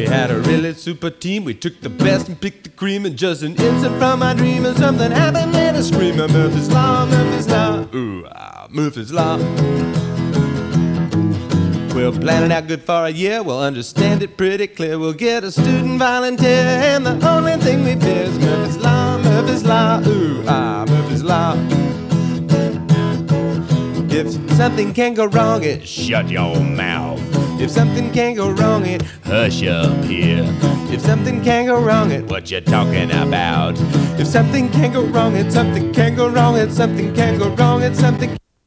had a really super team. We took the best and picked the cream, and just an instant from my dream, and something happened and a scream. Murphy's Law, Murphy's Law, ooh, Murphy's Law. We'll plan it out good for a year, we'll understand it pretty clear. We'll get a student volunteer, and the only thing we fear is Murphy's Law, Murphy's Law, ooh, Murphy's Law. If something can go wrong, it shut your mouth. If something can go wrong, it hush up here. If something can go wrong, it what you talking about? If something can go wrong, it something can go wrong, it something can go wrong, it something